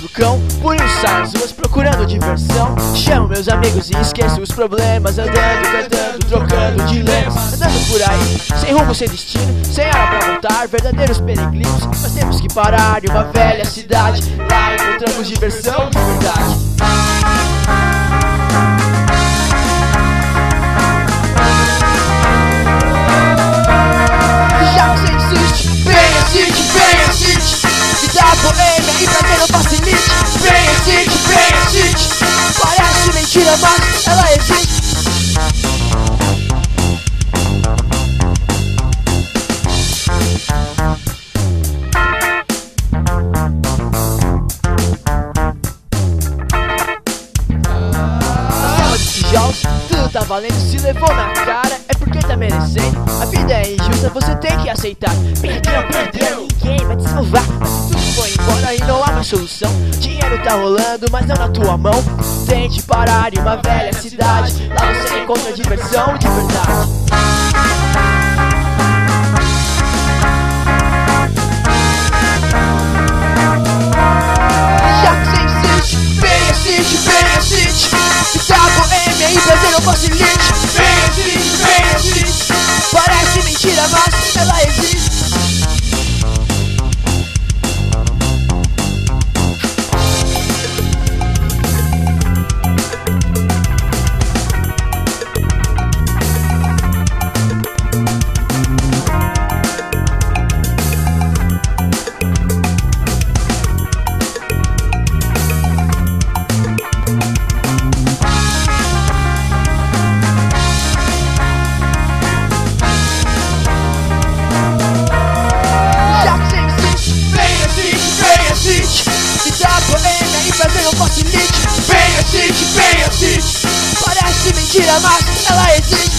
do cão. Por isso saio às ruas procurando diversão. Chamo meus amigos e esqueço os problemas. Andando, cantando, trocando dilemas. Andando por aí, sem rumo, sem destino, sem hora pra voltar, verdadeiros peregrinos. Mas temos que parar em uma velha cidade. Lá encontramos diversão de verdade. Já que você insiste, vem assiste. Vida boêmia e prazer não facilite. Vem assiste. Parece mentira, mas ela existe. Tudo tá valendo, se levou na cara é porque tá merecendo. A vida é injusta, você tem que aceitar. Perdeu, ninguém vai te salvar. Mas se tudo foi embora e não há mais solução. Dinheiro tá rolando, mas não na tua mão. Tente parar em uma velha cidade. Lá você encontra diversão de verdade. Já que você insiste, vem assiste. Vida boêmia e prazer não facilite. Vem assiste. Parece mentira, mas ela existe. Vida boêmia e prazer não facilite. Vem assiste. Parece mentira, mas ela existe.